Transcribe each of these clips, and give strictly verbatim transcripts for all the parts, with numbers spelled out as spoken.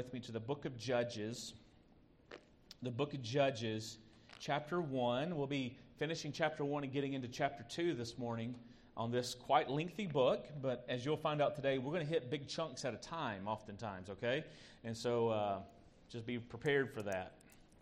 with me to the book of Judges. The book of Judges, chapter one. We'll be finishing chapter one and getting into chapter two this morning on this quite lengthy book. But as you'll find out today, we're going to hit big chunks at a time oftentimes, okay? And so uh, just be prepared for that.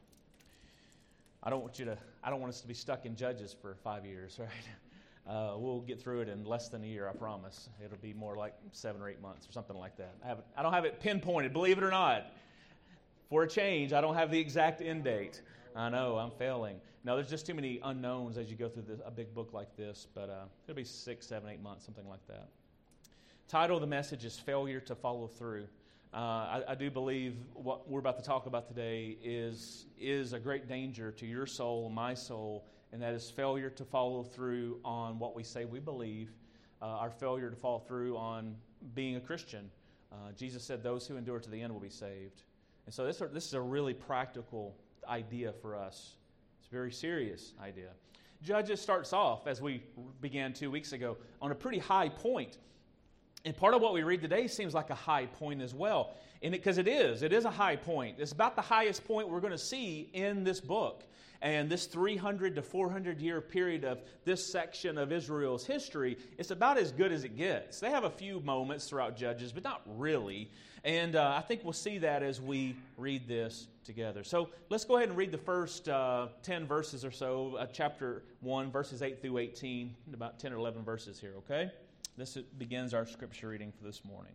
I don't want you to, I don't want us to be stuck in Judges for five years, right? Uh, we'll get through it in less than a year, I promise. It'll be more like seven or eight months or something like that. I, have it, I don't have it pinpointed, believe it or not. For a change, I don't have the exact end date. I know, I'm failing. No, there's just too many unknowns as you go through this, a big book like this, but uh, it'll be six, seven, eight months, something like that. Title of the message is Failure to Follow Through. Uh, I, I do believe what we're about to talk about today is, is a great danger to your soul, my soul, and that is failure to follow through on what we say we believe, uh, our failure to follow through on being a Christian. Uh, Jesus said those who endure to the end will be saved. And so this, are, this is a really practical idea for us. It's a very serious idea. Judges starts off, as we began two weeks ago, on a pretty high point. And part of what we read today seems like a high point as well. And because it, it is. It is a high point. It's about the highest point we're going to see in this book. And this three hundred to four hundred year period of this section of Israel's history, it's about as good as it gets. They have a few moments throughout Judges, but not really. And uh, I think we'll see that as we read this together. So let's go ahead and read the first uh, ten verses or so, uh, chapter one, verses eight through eighteen, about ten or eleven verses here, okay? This begins our scripture reading for this morning.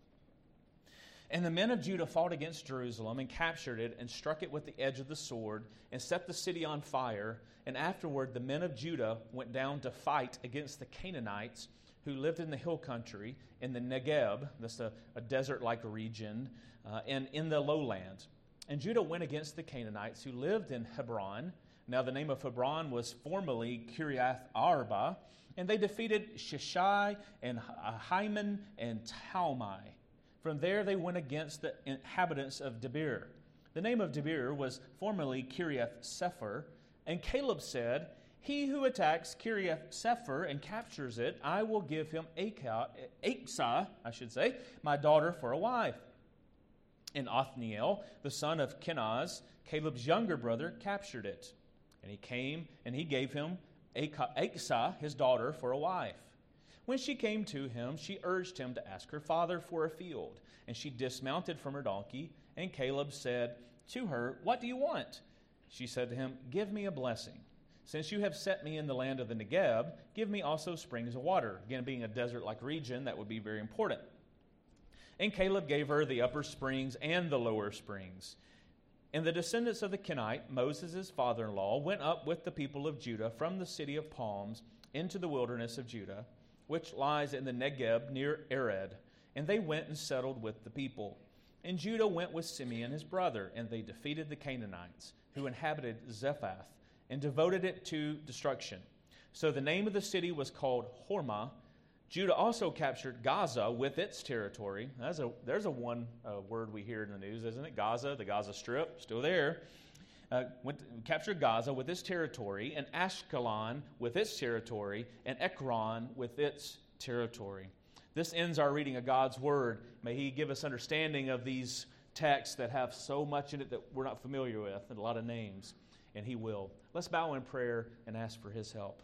And the men of Judah fought against Jerusalem and captured it and struck it with the edge of the sword and set the city on fire. And afterward the men of Judah went down to fight against the Canaanites who lived in the hill country, in the Negeb, that's a, a desert-like region, uh, and in the lowland. And Judah went against the Canaanites who lived in Hebron. Now the name of Hebron was formerly Kiriath Arba, and they defeated Sheshai and Hyman and Talmai. From there they went against the inhabitants of Debir. The name of Debir was formerly Kiriath Sefer, and Caleb said, "He who attacks Kiriath Sefer and captures it, I will give him Achsah, I should say, my daughter for a wife." And Othniel, the son of Kenaz, Caleb's younger brother, captured it. And he came and he gave him Achsah, his daughter, for a wife. When she came to him, she urged him to ask her father for a field. And she dismounted from her donkey, and Caleb said to her, "What do you want?" She said to him, "Give me a blessing. Since you have set me in the land of the Negeb, give me also springs of water." Again, being a desert-like region, that would be very important. And Caleb gave her the upper springs and the lower springs. And the descendants of the Kenite, Moses' father-in-law, went up with the people of Judah from the city of palms into the wilderness of Judah, which lies in the Negeb near Ared. And they went and settled with the people. And Judah went with Simeon his brother, and they defeated the Canaanites, who inhabited Zephath, and devoted it to destruction. So the name of the city was called Hormah. Judah also captured Gaza with its territory. That's a, there's a one uh, word we hear in the news, isn't it? Gaza, the Gaza Strip, still there. Uh, went to, captured Gaza with its territory, and Ashkelon with its territory, and Ekron with its territory. This ends our reading of God's Word. May He give us understanding of these texts that have so much in it that we're not familiar with, and a lot of names, and He will. Let's bow in prayer and ask for His help.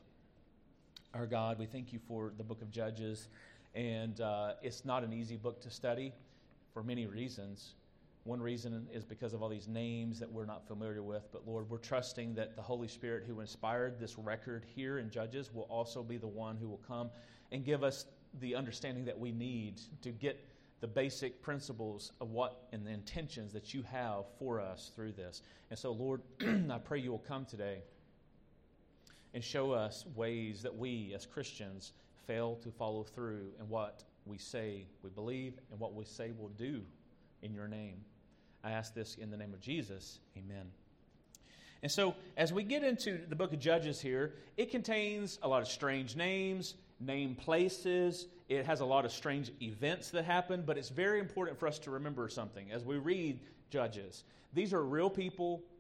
Our God, we thank You for the book of Judges, and uh, it's not an easy book to study for many reasons. One reason is because of all these names that we're not familiar with. But Lord, we're trusting that the Holy Spirit who inspired this record here in Judges will also be the one who will come and give us the understanding that we need to get the basic principles of what and the intentions that You have for us through this. And so, Lord, I pray You will come today and show us ways that we as Christians fail to follow through in what we say we believe and what we say we'll do in Your name. I ask this in the name of Jesus. Amen. And so, as we get into the book of Judges here, it contains a lot of strange names, named places. It has a lot of strange events that happen, but it's very important for us to remember something as we read Judges. These are real people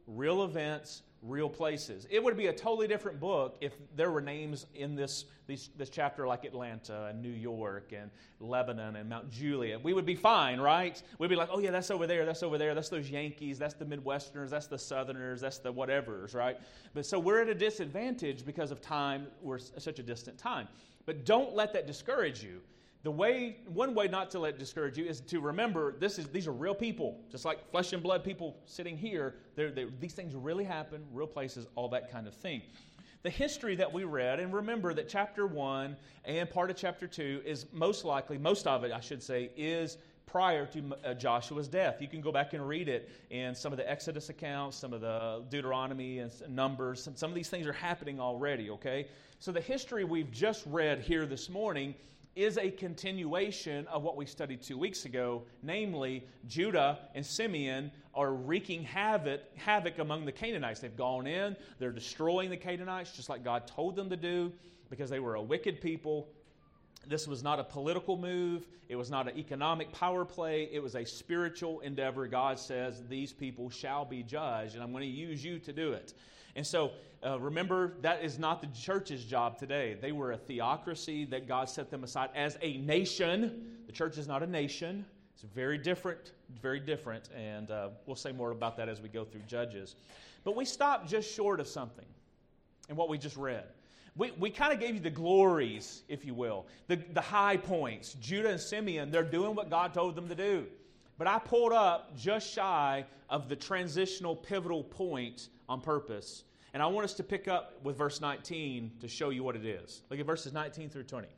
real events, real places. It would be a totally different book if there were names in this, this, this chapter like Atlanta and New York and Lebanon and Mount Juliet. We would be fine, right? We'd be like, oh yeah, that's over there, that's over there, that's those Yankees, that's the Midwesterners, that's the Southerners, that's the whatevers, right? But so we're at a disadvantage because of time. We're such a distant time. But don't let that discourage you. The way, one way not to let it discourage you is to remember this is these are real people, just like flesh and blood people sitting here. They're, they're, these things really happen, real places, all that kind of thing. The history that we read, and remember that chapter one and part of chapter two is most likely, most of it, I should say, is prior to uh, Joshua's death. You can go back and read it in some of the Exodus accounts, some of the Deuteronomy and Numbers. Some, some of these things are happening already, okay? So the history we've just read here this morning is a continuation of what we studied two weeks ago, namely Judah and Simeon are wreaking havoc, havoc among the Canaanites. They've gone in, they're destroying the Canaanites just like God told them to do because they were a wicked people. This was not a political move. It was not an economic power play. It was a spiritual endeavor. God says, these people shall be judged, and I'm going to use you to do it. And so, uh, remember, that is not the church's job today. They were a theocracy that God set them aside as a nation. The church is not a nation. It's very different, very different, and uh, we'll say more about that as we go through Judges. But we stopped just short of something in what we just read. We, we kind of gave you the glories, if you will, the, the high points. Judah and Simeon, they're doing what God told them to do. But I pulled up just shy of the transitional pivotal point on purpose. And I want us to pick up with verse nineteen to show you what it is. Look at verses nineteen through twenty.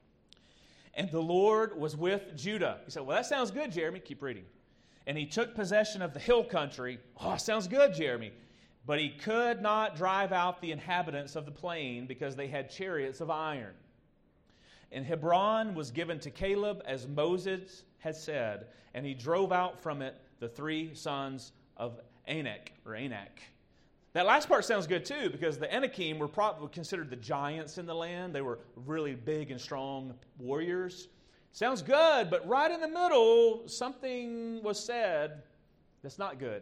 And the Lord was with Judah. He said, well, that sounds good, Jeremy. Keep reading. And he took possession of the hill country. Oh, sounds good, Jeremy. But he could not drive out the inhabitants of the plain because they had chariots of iron. And Hebron was given to Caleb as Moses had said, and he drove out from it the three sons of Anak, or Anak. That last part sounds good too, because the Anakim were probably considered the giants in the land. They were really big and strong warriors. Sounds good, but right in the middle, something was said that's not good.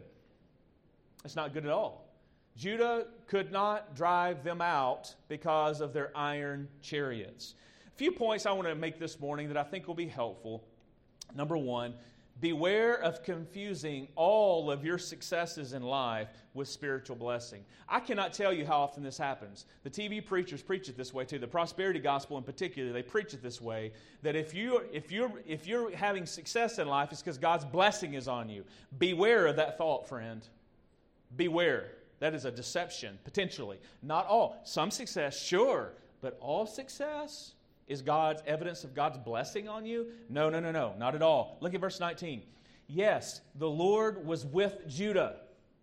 It's not good at all. Judah could not drive them out because of their iron chariots. A few points I want to make this morning that I think will be helpful. Number one, beware of confusing all of your successes in life with spiritual blessing. I cannot tell you how often this happens. The T V preachers preach it this way too. The prosperity gospel in particular, they preach it this way, that if you if you're if you're having success in life, it's because God's blessing is on you. Beware of that thought, friend. Beware. That is a deception, potentially. Not all. Some success, sure, but all success is God's evidence of God's blessing on you? No, no, no, no, not at all. Look at verse nineteen. Yes, the Lord was with Judah.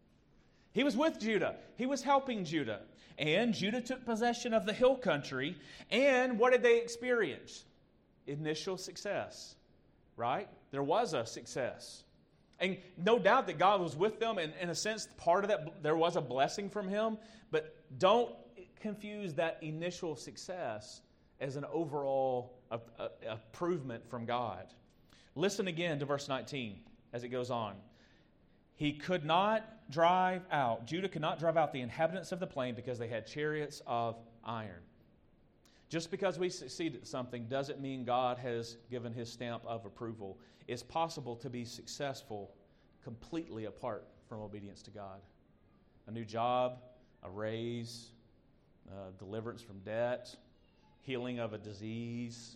He was with Judah. He was helping Judah. And Judah took possession of the hill country. And what did they experience? Initial success, right? There was a success. And no doubt that God was with them, and in a sense, part of that, there was a blessing from Him. But don't confuse that initial success as an overall improvement from God. Listen again to verse nineteen as it goes on. He could not drive out, Judah could not drive out the inhabitants of the plain because they had chariots of iron. Just because we succeed at something doesn't mean God has given His stamp of approval. It's possible to be successful completely apart from obedience to God. A new job, a raise, uh, deliverance from debt, healing of a disease,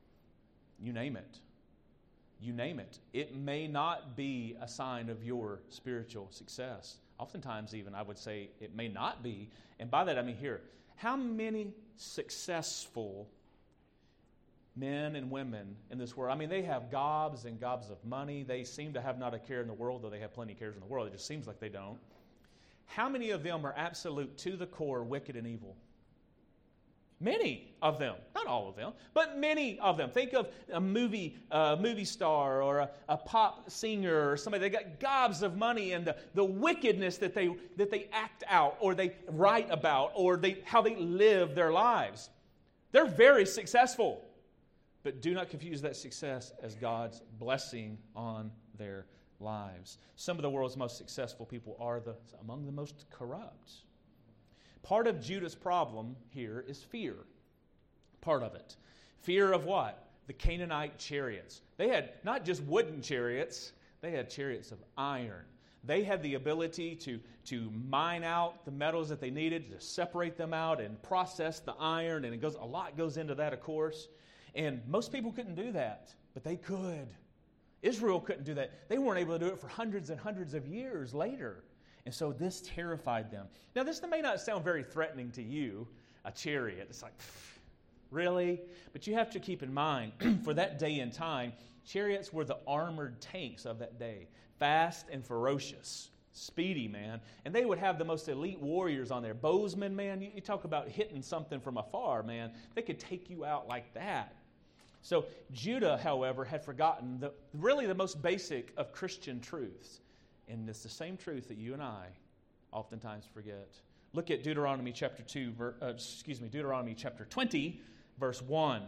you name it. You name it. It may not be a sign of your spiritual success. Oftentimes even, I would say, it may not be. And by that I mean here, how many successful men and women in this world, I mean, they have gobs and gobs of money. They seem to have not a care in the world, though they have plenty of cares in the world. It just seems like they don't. How many of them are absolute, to the core, wicked and evil? Many of them, not all of them, but many of them. Think of a movie uh, movie star or a, a pop singer or somebody. They got gobs of money, and the, the wickedness that they that they act out or they write about or they how they live their lives. They're very successful, but do not confuse that success as God's blessing on their lives. Some of the world's most successful people are the, among the most corrupt. Part of Judah's problem here is fear. Part of it. Fear of what? The Canaanite chariots. They had not just wooden chariots, they had chariots of iron. They had the ability to, to mine out the metals that they needed, to separate them out and process the iron, and it goes a lot goes into that, of course. And most people couldn't do that, but they could. Israel couldn't do that. They weren't able to do it for hundreds and hundreds of years later. And so this terrified them. Now, this may not sound very threatening to you, a chariot. It's like, really? But you have to keep in mind, for that day and time, chariots were the armored tanks of that day. Fast and ferocious. Speedy, man. And they would have the most elite warriors on there. Bowsmen, man, you, you talk about hitting something from afar, man. They could take you out like that. So Judah, however, had forgotten the, really the most basic of Christian truths. And it's the same truth that you and I oftentimes forget. Look at Deuteronomy chapter two, ver, uh, excuse me, Deuteronomy chapter twenty, verse one.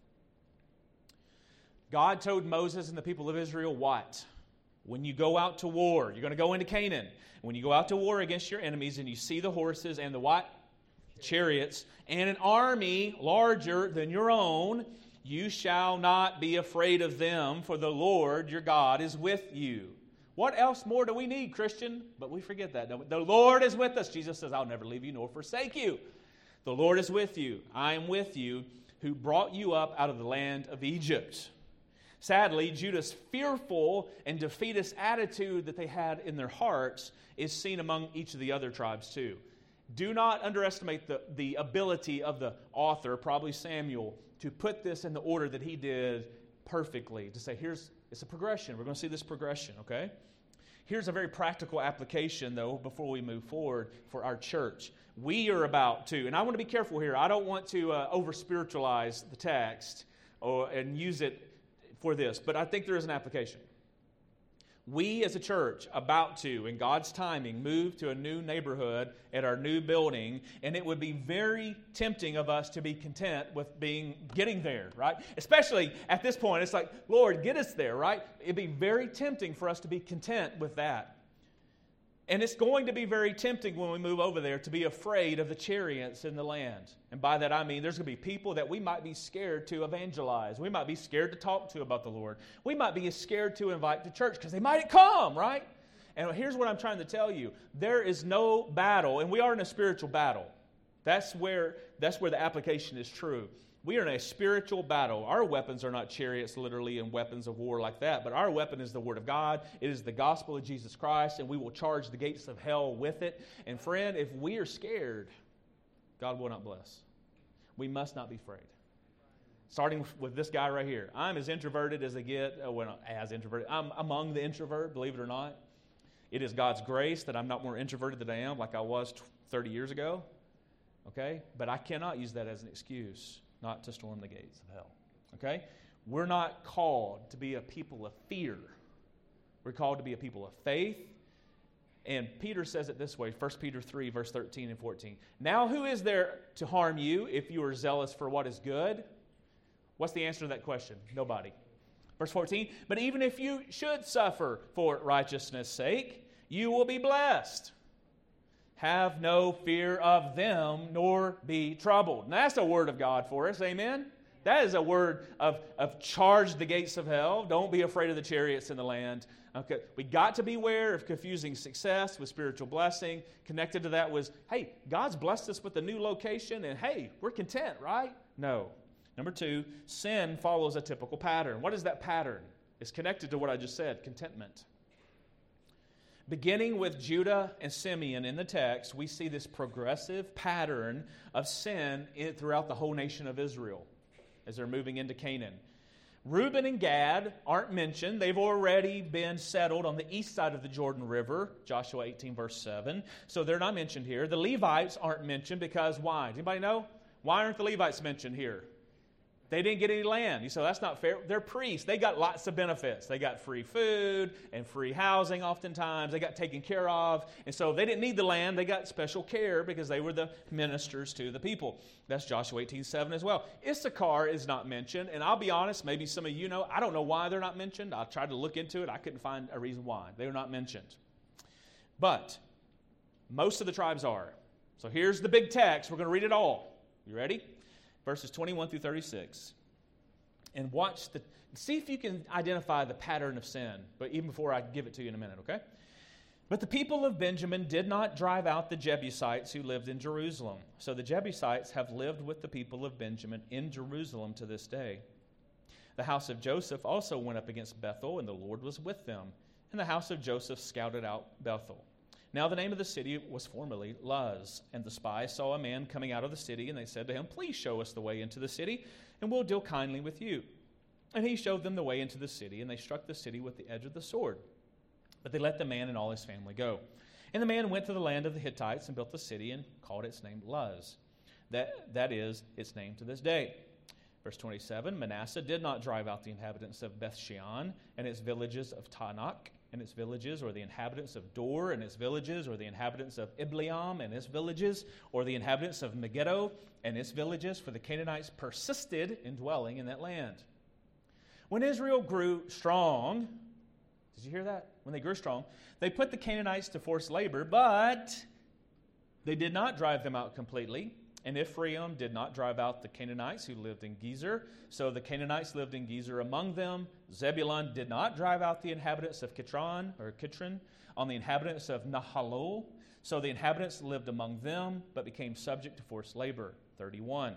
God told Moses and the people of Israel what? When you go out to war, you're going to go into Canaan. When you go out to war against your enemies and you see the horses and the what? Chariots, and an army larger than your own, you shall not be afraid of them, for the Lord your God is with you. What else more do we need, Christian? But we forget that. Don't we? The Lord is with us. Jesus says, I'll never leave you nor forsake you. The Lord is with you. I am with you, who brought you up out of the land of Egypt. Sadly, Judah's fearful and defeatist attitude that they had in their hearts is seen among each of the other tribes too. Do not underestimate the, the ability of the author, probably Samuel, to put this in the order that he did perfectly. To say, here's, it's a progression. We're going to see this progression, okay? Here's a very practical application, though, before we move forward for our church. We are about to, and I want to be careful here. I don't want to uh, over-spiritualize the text or, and use it for this, but I think there is an application. We as a church about to, in God's timing, move to a new neighborhood at our new building, and it would be very tempting of us to be content with being getting there, right? Especially at this point, it's like, Lord, get us there, right? It'd be very tempting for us to be content with that. And it's going to be very tempting when we move over there to be afraid of the chariots in the land. And by that I mean there's going to be people that we might be scared to evangelize. We might be scared to talk to about the Lord. We might be scared to invite to church because they might come, right? And here's what I'm trying to tell you. There is no battle, and we are in a spiritual battle. That's where, that's where the application is true. We are in a spiritual battle. Our weapons are not chariots, literally, and weapons of war like that, but our weapon is the Word of God. It is the gospel of Jesus Christ, and we will charge the gates of hell with it. And friend, if we are scared, God will not bless. We must not be afraid. Starting with this guy right here. I'm as introverted as I get. Oh, well, not as introverted. I'm among the introvert, believe it or not. It is God's grace that I'm not more introverted than I am like I was thirty years ago. Okay? But I cannot use that as an excuse not to storm the gates of hell. Okay? We're not called to be a people of fear. We're called to be a people of faith. And Peter says it this way, First Peter three, verse thirteen and fourteen. Now who is there to harm you if you are zealous for what is good? What's the answer to that question? Nobody. Verse fourteen, but even if you should suffer for righteousness' sake, you will be blessed. Have no fear of them, nor be troubled. And that's a word of God for us, amen? That is a word of, of charge the gates of hell. Don't be afraid of the chariots in the land. Okay, we got to beware of confusing success with spiritual blessing. Connected to that was, hey, God's blessed us with a new location, and hey, we're content, right? No. Number two, sin follows a typical pattern. What is that pattern? It's connected to what I just said, contentment. Beginning with Judah and Simeon in the text, we see this progressive pattern of sin in, throughout the whole nation of Israel as they're moving into Canaan. Reuben and Gad aren't mentioned. They've already been settled on the east side of the Jordan River, Joshua eighteen, verse seven. So they're not mentioned here. The Levites aren't mentioned because why? Does anybody know? Why aren't the Levites mentioned here? They didn't get any land. You say, that's not fair. They're priests. They got lots of benefits. They got free food and free housing oftentimes. They got taken care of. And so they didn't need the land. They got special care because they were the ministers to the people. That's Joshua eighteen seven as well. Issachar is not mentioned. And I'll be honest, maybe some of you know, I don't know why they're not mentioned. I tried to look into it. I couldn't find a reason why. They were not mentioned. But most of the tribes are. So here's the big text. We're going to read it all. You ready? Verses twenty-one through thirty-six. And watch the, see if you can identify the pattern of sin. But even before I give it to you in a minute, okay? But the people of Benjamin did not drive out the Jebusites who lived in Jerusalem. So the Jebusites have lived with the people of Benjamin in Jerusalem to this day. The house of Joseph also went up against Bethel, and the Lord was with them. And the house of Joseph scouted out Bethel. Now the name of the city was formerly Luz, and the spies saw a man coming out of the city, and they said to him, please show us the way into the city, and we'll deal kindly with you. And he showed them the way into the city, and they struck the city with the edge of the sword. But they let the man and all his family go. And the man went to the land of the Hittites and built the city and called its name Luz. That, that is its name to this day. Verse twenty-seven, Manasseh did not drive out the inhabitants of Bethshean and its villages of Tanakh, and its villages, or the inhabitants of Dor and its villages, or the inhabitants of Ibleam and its villages, or the inhabitants of Megiddo and its villages, for the Canaanites persisted in dwelling in that land. When Israel grew strong, did you hear that? When they grew strong, they put the Canaanites to forced labor, but they did not drive them out completely. And Ephraim did not drive out the Canaanites who lived in Gezer. So the Canaanites lived in Gezer among them. Zebulun did not drive out the inhabitants of Kitron, or Kitron, on the inhabitants of Nahalol. So the inhabitants lived among them, but became subject to forced labor. thirty-one.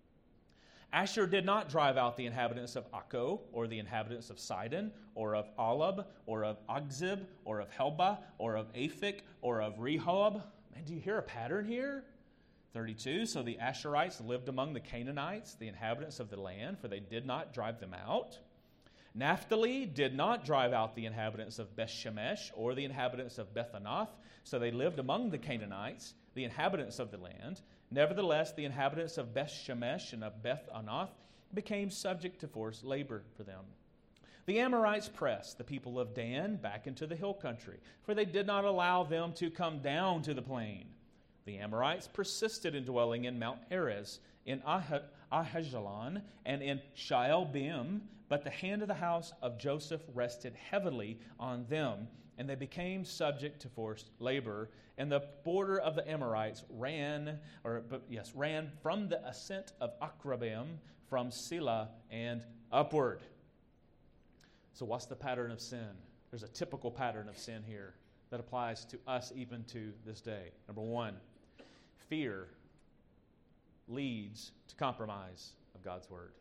Asher did not drive out the inhabitants of Akko, or the inhabitants of Sidon, or of Alab, or of Agzib, or of Helba, or of Aphik, or of Rehob. Man, do you hear a pattern here? thirty-two, so the Asherites lived among the Canaanites, the inhabitants of the land, for they did not drive them out. Naphtali did not drive out the inhabitants of Beth-Shemesh or the inhabitants of Beth-Anath, so they lived among the Canaanites, the inhabitants of the land. Nevertheless, the inhabitants of Beth-Shemesh and of Beth-Anath became subject to forced labor for them. The Amorites pressed the people of Dan back into the hill country, for they did not allow them to come down to the plain. The Amorites persisted in dwelling in Mount Erez, in Ah- Ahajalon, and in Shaalbim, but the hand of the house of Joseph rested heavily on them, and they became subject to forced labor. And the border of the Amorites ran, or but yes, ran from the ascent of Akrabim, from Selah and upward. So what's the pattern of sin? There's a typical pattern of sin here that applies to us even to this day. Number one, fear leads to compromise of God's word.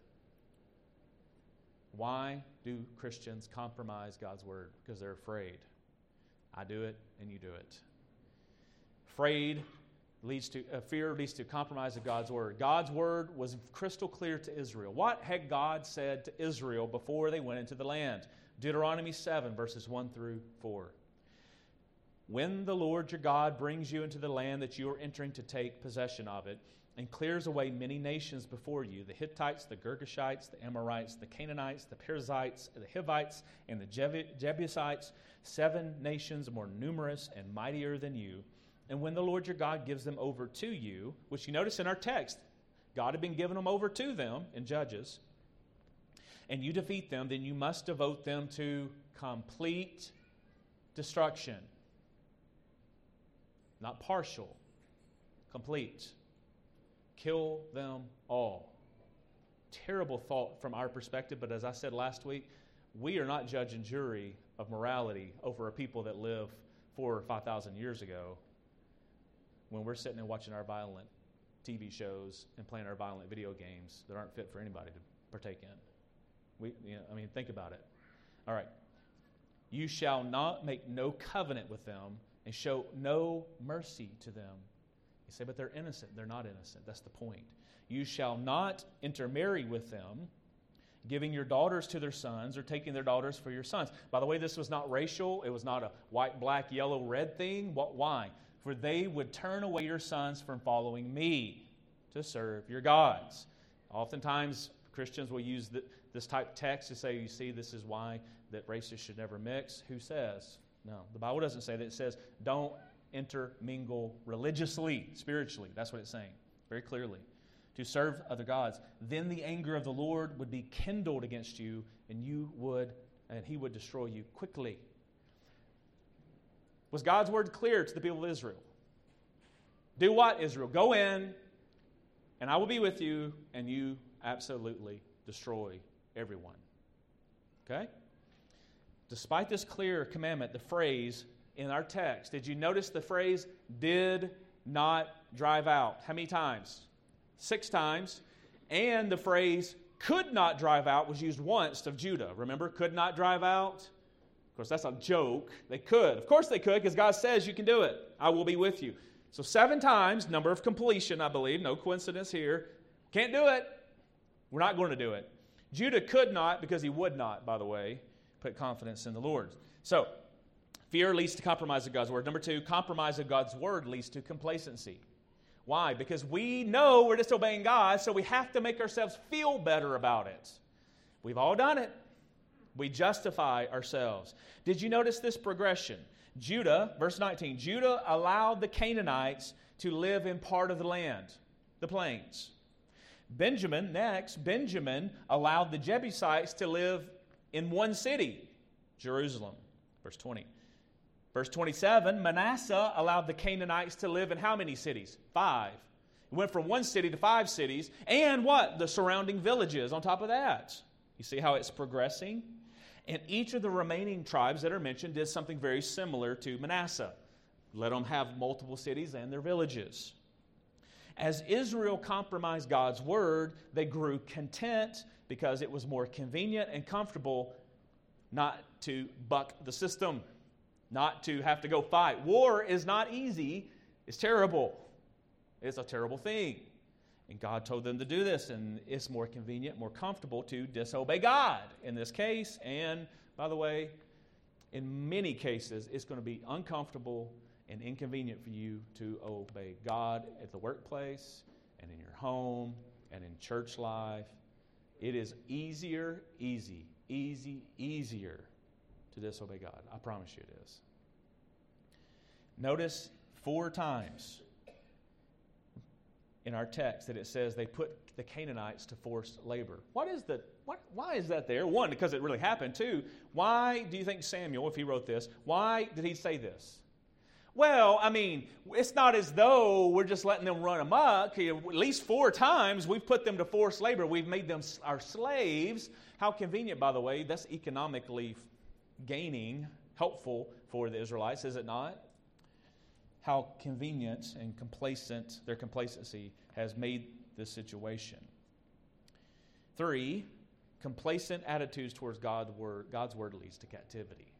Why do Christians compromise God's word? Because they're afraid. I do it and you do it. Afraid leads to, uh, fear leads to compromise of God's word. God's word was crystal clear to Israel. What had God said to Israel before they went into the land? Deuteronomy seven, verses one through four. When the Lord your God brings you into the land that you are entering to take possession of it, and clears away many nations before you, the Hittites, the Girgashites, the Amorites, the Canaanites, the Perizzites, the Hivites, and the Jebusites, seven nations more numerous and mightier than you. And when the Lord your God gives them over to you, which you notice in our text, God had been giving them over to them in Judges, and you defeat them, then you must devote them to complete destruction. Not partial, complete. Kill them all. Terrible thought from our perspective, but as I said last week, we are not judge and jury of morality over a people that live four or five thousand years ago when we're sitting and watching our violent T V shows and playing our violent video games that aren't fit for anybody to partake in. We, you know, I mean, think about it. All right. You shall not make no covenant with them and show no mercy to them. You say, but they're innocent. They're not innocent. That's the point. You shall not intermarry with them, giving your daughters to their sons or taking their daughters for your sons. By the way, this was not racial. It was not a white, black, yellow, red thing. What? Why? For they would turn away your sons from following me to serve your gods. Oftentimes, Christians will use the, this type of text to say, you see, this is why that races should never mix. Who says? No, the Bible doesn't say that. It says, don't intermingle religiously, spiritually. That's what it's saying, very clearly. To serve other gods. Then the anger of the Lord would be kindled against you, and you would, and He would destroy you quickly. Was God's word clear to the people of Israel? Do what, Israel? Go in, and I will be with you, and you absolutely destroy everyone. Okay? Despite this clear commandment, the phrase in our text, did you notice the phrase, did not drive out? How many times? Six times. And the phrase, could not drive out, was used once of Judah. Remember, could not drive out? Of course, that's a joke. They could. Of course they could, because God says you can do it. I will be with you. So seven times, number of completion, I believe. No coincidence here. Can't do it. We're not going to do it. Judah could not, because he would not, by the way, put confidence in the Lord. So, fear leads to compromise of God's word. Number two, compromise of God's word leads to complacency. Why? Because we know we're disobeying God, so we have to make ourselves feel better about it. We've all done it. We justify ourselves. Did you notice this progression? Judah, verse nineteen, Judah allowed the Canaanites to live in part of the land, the plains. Benjamin, next, Benjamin allowed the Jebusites to live in one city, Jerusalem. Verse twenty. Verse twenty-seven, Manasseh allowed the Canaanites to live in how many cities? Five. It went from one city to five cities. And what? The surrounding villages on top of that. You see how it's progressing? And each of the remaining tribes that are mentioned did something very similar to Manasseh. Let them have multiple cities and their villages. As Israel compromised God's word, they grew content because it was more convenient and comfortable not to buck the system, not to have to go fight. War is not easy. It's terrible. It's a terrible thing. And God told them to do this, and it's more convenient, more comfortable to disobey God in this case. And, by the way, in many cases, it's going to be uncomfortable and inconvenient for you to obey God at the workplace and in your home and in church life. It is easier, easy, easy, easier to disobey God. I promise you it is. Notice four times in our text that it says they put the Canaanites to forced labor. What is the what? Why is that there? One, because it really happened. Two, why do you think Samuel, if he wrote this, why did he say this? Well, I mean, it's not as though we're just letting them run amok. At least four times we've put them to forced labor. We've made them our slaves. How convenient, by the way. That's economically gaining, helpful for the Israelites, is it not? How convenient and complacent, their complacency has made this situation. Three, complacent attitudes towards God's word, God's word leads to captivity.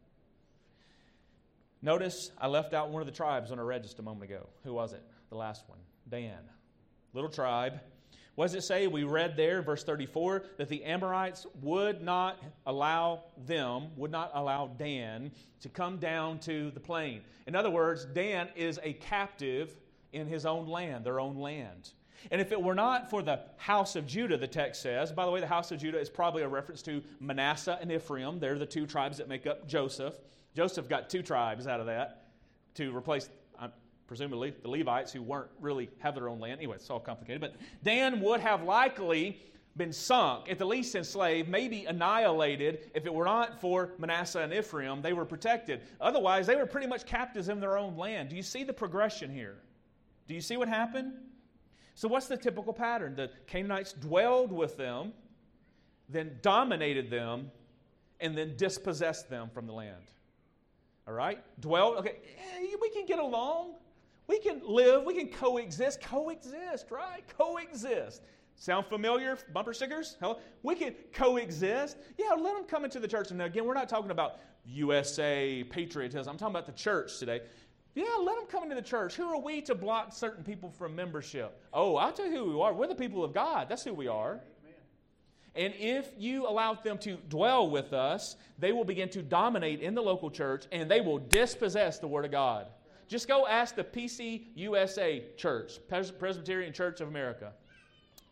Notice I left out one of the tribes when I read just a moment ago. Who was it? The last one. Dan. Little tribe. What does it say? We read there, verse thirty-four, that the Amorites would not allow them, would not allow Dan to come down to the plain. In other words, Dan is a captive in his own land, their own land. And if it were not for the house of Judah, the text says, by the way, the house of Judah is probably a reference to Manasseh and Ephraim. They're the two tribes that make up Joseph. Joseph got two tribes out of that to replace, uh, presumably, the Levites who weren't really have their own land. Anyway, it's all complicated. But Dan would have likely been sunk, at the least enslaved, maybe annihilated. If it were not for Manasseh and Ephraim, they were protected. Otherwise, they were pretty much captives in their own land. Do you see the progression here? Do you see what happened? So what's the typical pattern? The Canaanites dwelled with them, then dominated them, and then dispossessed them from the land. All right? Dwell, okay, we can get along. We can live. We can coexist. Coexist, right? Coexist. Sound familiar, bumper stickers? Hello? We can coexist. Yeah, let them come into the church. And again, we're not talking about U S A patriotism. I'm talking about the church today. Yeah, let them come into the church. Who are we to block certain people from membership? Oh, I'll tell you who we are. We're the people of God. That's who we are. Amen. And if you allow them to dwell with us, they will begin to dominate in the local church, and they will dispossess the Word of God. Just go ask the P C U S A Church, Presbyterian Church of America.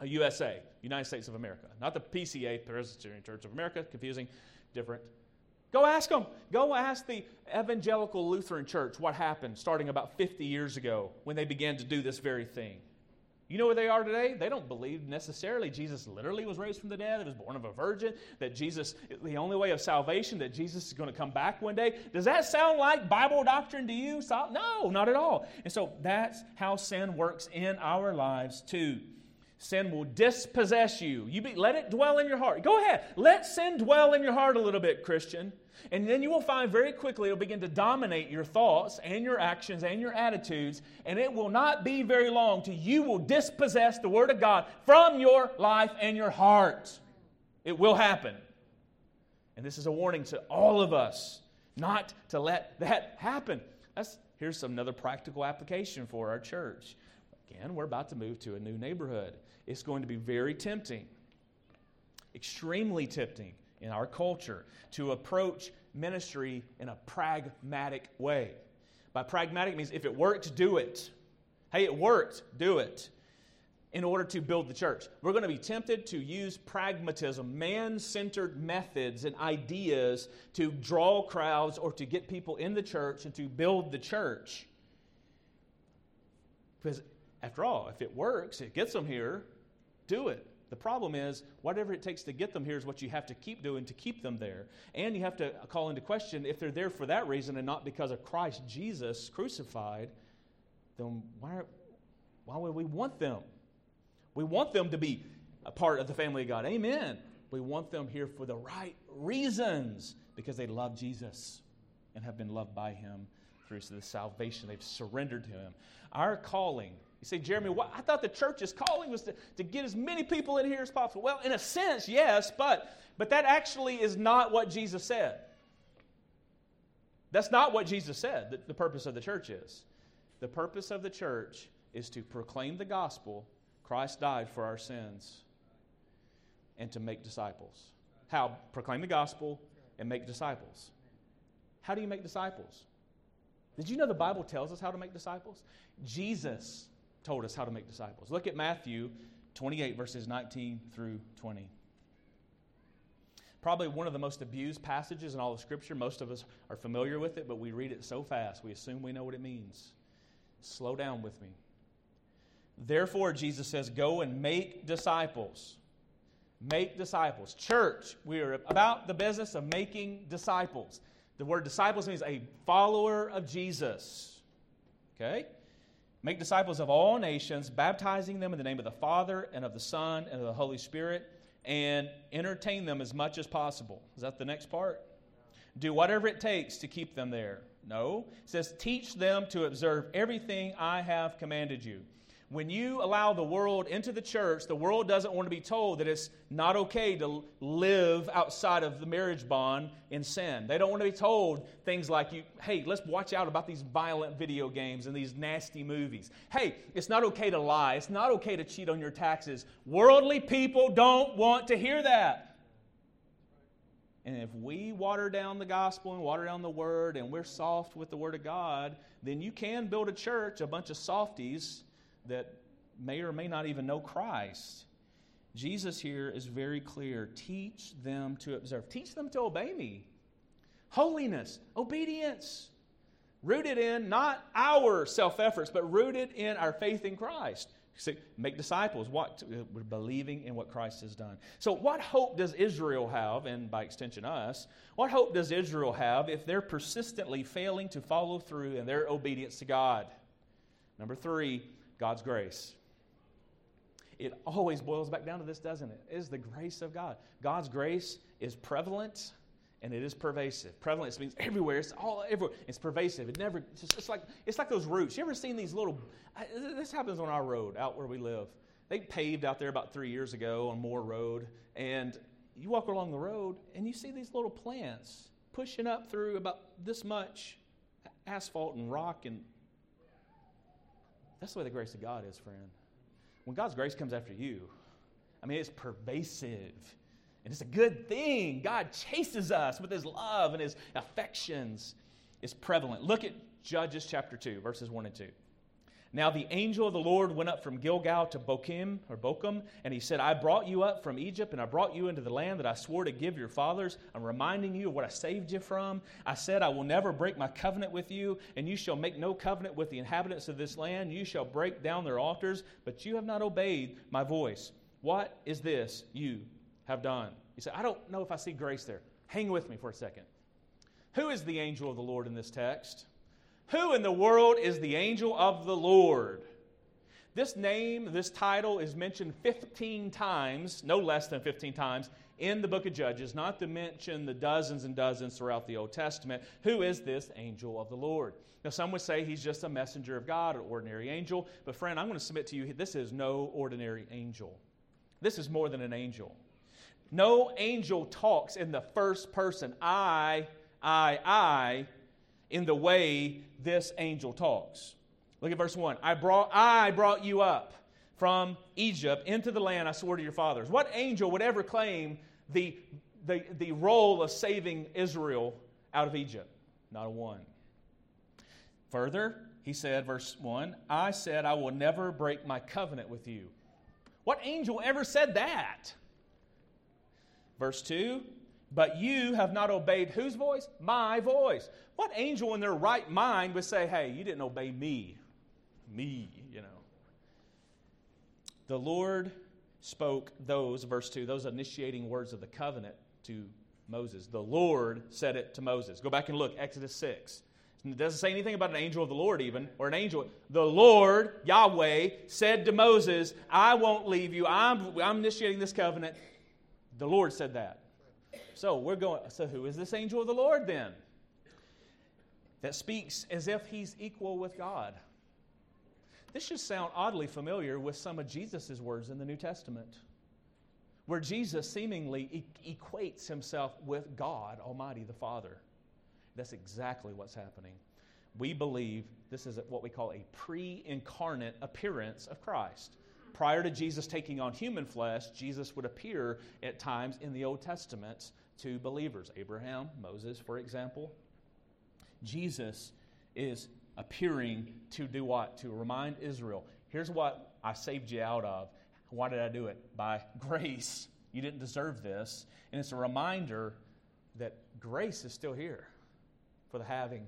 U S A, United States of America. Not the P C A, Presbyterian Church of America, confusing, different. Go ask them. Go ask the Evangelical Lutheran Church what happened starting about fifty years ago when they began to do this very thing. You know where they are today? They don't believe necessarily Jesus literally was raised from the dead, that he was born of a virgin, that Jesus is the only way of salvation, that Jesus is going to come back one day. Does that sound like Bible doctrine to you? No, not at all. And so that's how sin works in our lives too. Sin will dispossess you. You be, let it dwell in your heart. Go ahead. Let sin dwell in your heart a little bit, Christian. And then you will find very quickly it will begin to dominate your thoughts and your actions and your attitudes. And it will not be very long till you will dispossess the Word of God from your life and your heart. It will happen. And this is a warning to all of us not to let that happen. That's, here's another practical application for our church. Again, we're about to move to a new neighborhood. It's going to be very tempting, extremely tempting in our culture to approach ministry in a pragmatic way. By pragmatic means if it worked, do it. Hey, it worked, do it. In order to build the church. We're going to be tempted to use pragmatism, man-centered methods and ideas to draw crowds or to get people in the church and to build the church. Because after all, if it works, it gets them here, do it. The problem is, whatever it takes to get them here is what you have to keep doing to keep them there. And you have to call into question, if they're there for that reason and not because of Christ Jesus crucified, then why, why would we want them? We want them to be a part of the family of God. Amen. We want them here for the right reasons, because they love Jesus and have been loved by Him through the salvation. They've surrendered to Him. Our calling, you say, Jeremy, what? I thought the church's calling was to, to get as many people in here as possible. Well, in a sense, yes, but, but that actually is not what Jesus said. That's not what Jesus said that the purpose of the church is. The purpose of the church is to proclaim the gospel. Christ died for our sins, and to make disciples. How? Proclaim the gospel and make disciples. How do you make disciples? Did you know the Bible tells us how to make disciples? Jesus told us how to make disciples. Look at Matthew twenty-eight, verses nineteen through twenty. Probably one of the most abused passages in all of Scripture. Most of us are familiar with it, but we read it so fast, we assume we know what it means. Slow down with me. Therefore, Jesus says, go and make disciples. Make disciples. Church, we are about the business of making disciples. The word disciples means a follower of Jesus. Okay? Make disciples of all nations, baptizing them in the name of the Father and of the Son and of the Holy Spirit, and entertain them as much as possible. Is that the next part? Do whatever it takes to keep them there. No. It says, teach them to observe everything I have commanded you. When you allow the world into the church, the world doesn't want to be told that it's not okay to live outside of the marriage bond in sin. They don't want to be told things like, you, hey, let's watch out about these violent video games and these nasty movies. Hey, it's not okay to lie. It's not okay to cheat on your taxes. Worldly people don't want to hear that. And if we water down the gospel and water down the word and we're soft with the word of God, then you can build a church, a bunch of softies, that may or may not even know Christ. Jesus here is very clear. Teach them to observe. Teach them to obey me. Holiness, obedience. Rooted in not our self-efforts, but rooted in our faith in Christ. See, make disciples. What? We're believing in what Christ has done. So what hope does Israel have, and by extension us, what hope does Israel have if they're persistently failing to follow through in their obedience to God? Number three, God's grace. It always boils back down to this, doesn't it? It is the grace of God. God's grace is prevalent and it is pervasive. Prevalent means everywhere. It's all everywhere. It's pervasive. It never. It's, just, it's like it's like those roots. You ever seen these little? This happens on our road out where we live. They paved out there about three years ago on Moore Road, and you walk along the road and you see these little plants pushing up through about this much asphalt and rock and. That's the way the grace of God is, friend. When God's grace comes after you, I mean, it's pervasive. And it's a good thing. God chases us with His love and His affections. It's prevalent. Look at Judges chapter two, verses one and two. Now the angel of the Lord went up from Gilgal to Bochim, or Bochum, and he said, I brought you up from Egypt, and I brought you into the land that I swore to give your fathers. I'm reminding you of what I saved you from. I said, I will never break my covenant with you, and you shall make no covenant with the inhabitants of this land. You shall break down their altars, but you have not obeyed my voice. What is this you have done? You say, I don't know if I see grace there. Hang with me for a second. Who is the angel of the Lord in this text? Who in the world is the angel of the Lord? This name, this title is mentioned fifteen times, no less than fifteen times, in the book of Judges, not to mention the dozens and dozens throughout the Old Testament. Who is this angel of the Lord? Now, some would say he's just a messenger of God, an ordinary angel. But friend, I'm going to submit to you, this is no ordinary angel. This is more than an angel. No angel talks in the first person, I, I, I, in the way this angel talks. Look at verse one. I brought, I brought you up from Egypt into the land I swore to your fathers. What angel would ever claim the, the, the role of saving Israel out of Egypt? Not a one. Further, he said, verse one, I said I will never break my covenant with you. What angel ever said that? Verse two, but you have not obeyed whose voice? My voice. What angel in their right mind would say, hey, you didn't obey me? Me, you know. The Lord spoke those, verse two, those initiating words of the covenant to Moses. The Lord said it to Moses. Go back and look, Exodus six. It doesn't say anything about an angel of the Lord even, or an angel. The Lord, Yahweh, said to Moses, I won't leave you. I'm, I'm initiating this covenant. The Lord said that. So we're going, so who is this angel of the Lord then? That speaks as if he's equal with God. This should sound oddly familiar with some of Jesus' words in the New Testament, where Jesus seemingly e- equates himself with God Almighty, the Father. That's exactly what's happening. We believe this is what we call a pre-incarnate appearance of Christ. Prior to Jesus taking on human flesh, Jesus would appear at times in the Old Testament to believers. Abraham, Moses, for example. Jesus is appearing to do what? To remind Israel, here's what I saved you out of. Why did I do it? By grace. You didn't deserve this. And it's a reminder that grace is still here for the having.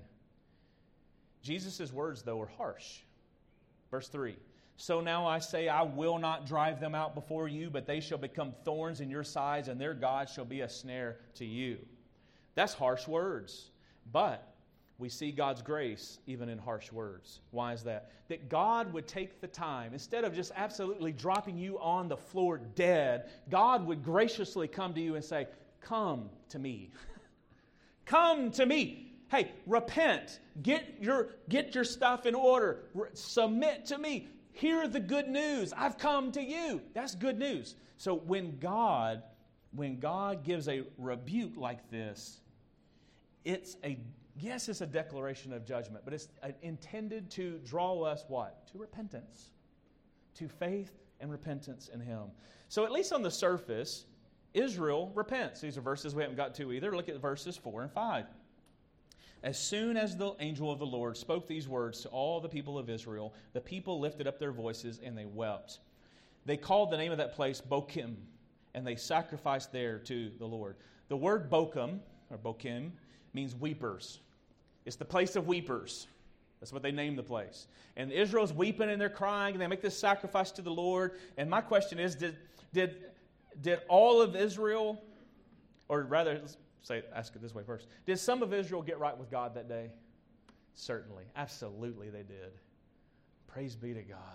Jesus' words, though, are harsh. Verse three. So now I say, I will not drive them out before you, but they shall become thorns in your sides, and their God shall be a snare to you. That's harsh words. But we see God's grace even in harsh words. Why is that? That God would take the time, instead of just absolutely dropping you on the floor dead, God would graciously come to you and say, come to me. Come to me. Hey, repent. Get your, get your stuff in order. Re- submit to me. Hear the good news. I've come to you. That's good news. So when God, when God gives a rebuke like this, it's a, yes, it's a declaration of judgment, but it's intended to draw us what? To repentance. To faith and repentance in Him. So at least on the surface, Israel repents. These are verses we haven't got to either. Look at verses four and five. As soon as the angel of the Lord spoke these words to all the people of Israel, the people lifted up their voices and they wept. They called the name of that place Bochim, and they sacrificed there to the Lord. The word Bochim, or Bochim, means weepers. It's the place of weepers. That's what they named the place. And Israel's weeping and they're crying, and they make this sacrifice to the Lord. And my question is, did, did, did all of Israel, or rather, let's say, ask it this way first. Did some of Israel get right with God that day? Certainly. Absolutely they did. Praise be to God.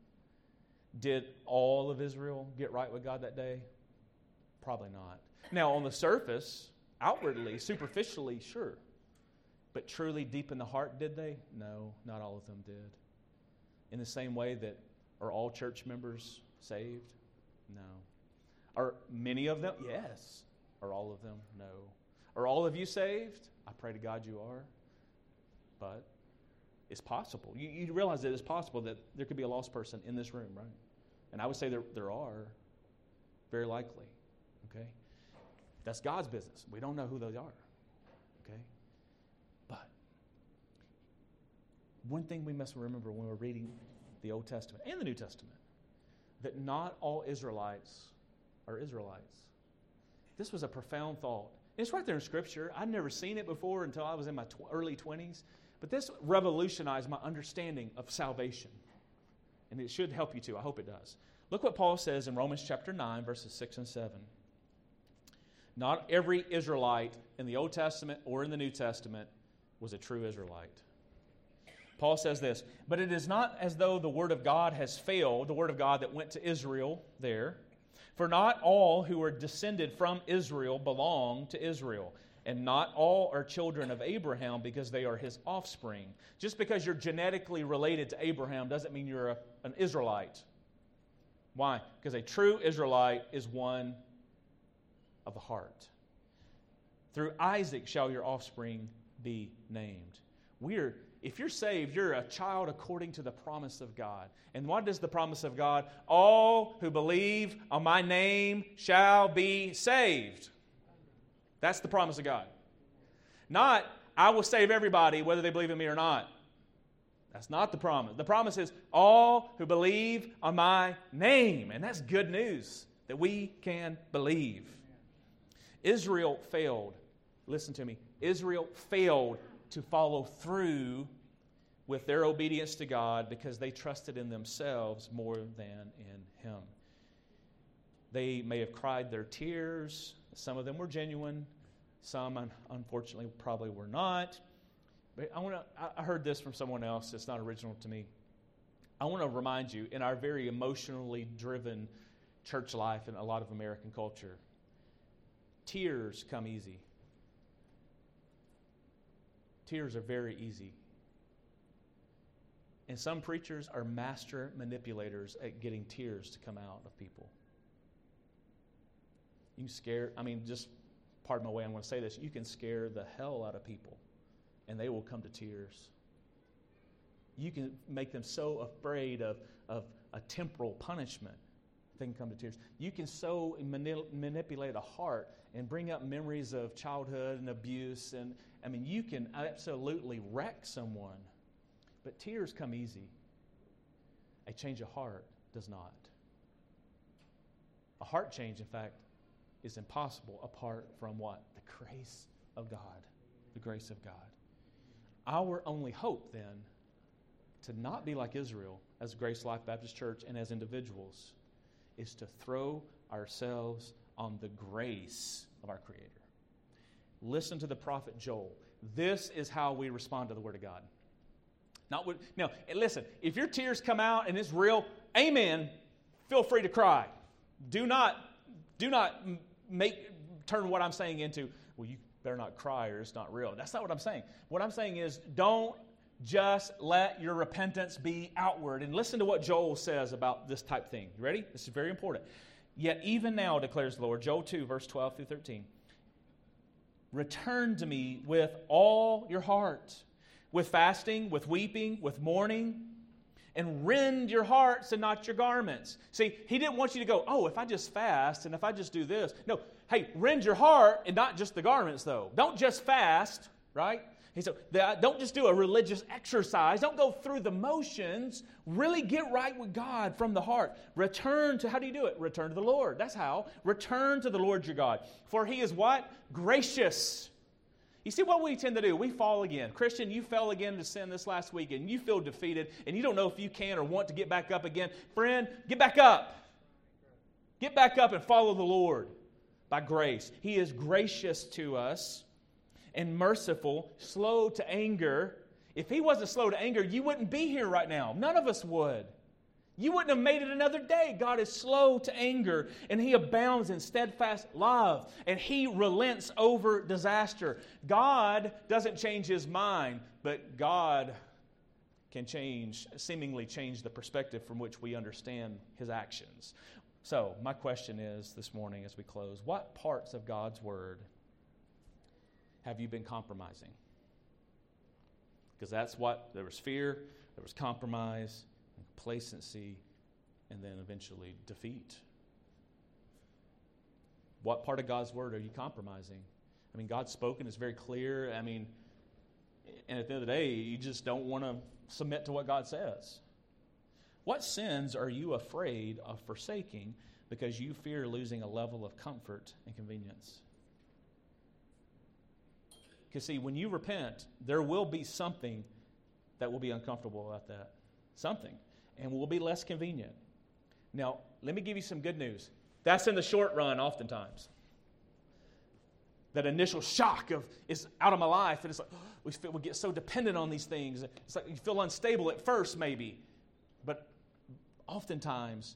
Did all of Israel get right with God that day? Probably not. Now, on the surface, outwardly, superficially, sure. But truly deep in the heart, did they? No, not all of them did. In the same way that, are all church members saved? No. Are many of them? Yes. Are all of them? No. Are all of you saved? I pray to God you are. But it's possible. You, you realize that it's possible that there could be a lost person in this room, right? And I would say there, there are, very likely. Okay? That's God's business. We don't know who they are. Okay? But one thing we must remember when we're reading the Old Testament and the New Testament, that not all Israelites are Israelites. This was a profound thought. It's right there in Scripture. I'd never seen it before until I was in my tw- early twenties. But this revolutionized my understanding of salvation. And it should help you too. I hope it does. Look what Paul says in Romans chapter nine, verses six and seven. Not every Israelite in the Old Testament or in the New Testament was a true Israelite. Paul says this, but it is not as though the word of God has failed, the word of God that went to Israel there. For not all who are descended from Israel belong to Israel, and not all are children of Abraham because they are his offspring. Just because you're genetically related to Abraham doesn't mean you're a, an Israelite. Why? Because a true Israelite is one of the heart. Through Isaac shall your offspring be named. We're, if you're saved, you're a child according to the promise of God. And what is the promise of God? All who believe on my name shall be saved. That's the promise of God. Not, I will save everybody whether they believe in me or not. That's not the promise. The promise is all who believe on my name. And that's good news that we can believe. Israel failed. Listen to me. Israel failed to follow through with their obedience to God because they trusted in themselves more than in Him. They may have cried their tears. Some of them were genuine. Some, unfortunately, probably were not. But I want to. I heard this from someone else. It's not original to me. I want to remind you, in our very emotionally driven church life in a lot of American culture, tears come easy. Tears are very easy. And some preachers are master manipulators at getting tears to come out of people. You can scare, I mean, just pardon my way, I'm going to say this. You can scare the hell out of people, and they will come to tears. You can make them so afraid of, of a temporal punishment, they can come to tears. You can so mani- manipulate a heart and bring up memories of childhood and abuse. And I mean, you can absolutely wreck someone. But tears come easy. A change of heart does not. A heart change, in fact, is impossible apart from what? The grace of God. The grace of God. Our only hope, then, to not be like Israel as Grace Life Baptist Church and as individuals, is to throw ourselves on the grace of our Creator. Listen to the prophet Joel. This is how we respond to the Word of God. Not what, now, listen, if your tears come out and it's real, amen, feel free to cry. Do not, do not make turn what I'm saying into, well, you better not cry or it's not real. That's not what I'm saying. What I'm saying is, don't just let your repentance be outward. And listen to what Joel says about this type thing. You ready? This is very important. Yet even now, declares the Lord, Joel two, verse twelve through thirteen, return to me with all your heart, with fasting, with weeping, with mourning, and rend your hearts and not your garments. See, he didn't want you to go, oh, if I just fast and if I just do this. No, hey, rend your heart and not just the garments, though. Don't just fast, right? He said, don't just do a religious exercise. Don't go through the motions. Really get right with God from the heart. Return to, how do you do it? Return to the Lord. That's how. Return to the Lord your God. For He is what? Gracious. You see what we tend to do? We fall again. Christian, you fell again to sin this last week, and you feel defeated, and you don't know if you can or want to get back up again. Friend, get back up. Get back up and follow the Lord by grace. He is gracious to us and merciful, slow to anger. If He wasn't slow to anger, you wouldn't be here right now. None of us would. You wouldn't have made it another day. God is slow to anger, and He abounds in steadfast love, and He relents over disaster. God doesn't change His mind, but God can change, seemingly change the perspective from which we understand His actions. So, my question is this morning as we close, what parts of God's Word have you been compromising? Because that's what, there was fear, there was compromise, complacency, and then eventually defeat. What part of God's Word are you compromising? I mean, God's spoken, it's very clear. I mean, and at the end of the day, you just don't want to submit to what God says. What sins are you afraid of forsaking because you fear losing a level of comfort and convenience? Because see, when you repent, there will be something that will be uncomfortable about that. Something. And will be less convenient. Now, let me give you some good news. That's in the short run oftentimes. That initial shock of, it's out of my life, and it's like, oh, we, feel, we get so dependent on these things. It's like you feel unstable at first, maybe. But oftentimes,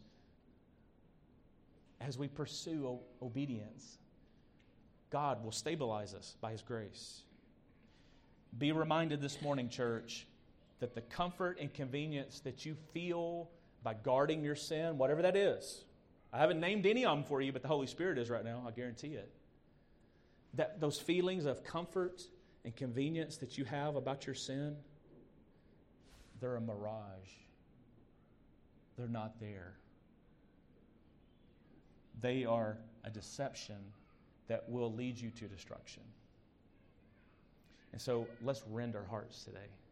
as we pursue o- obedience, God will stabilize us by His grace. Be reminded this morning, church, that the comfort and convenience that you feel by guarding your sin, whatever that is, I haven't named any of them for you, but the Holy Spirit is right now, I guarantee it. That those feelings of comfort and convenience that you have about your sin, they're a mirage. They're not there. They are a deception that will lead you to destruction. And so let's rend our hearts today.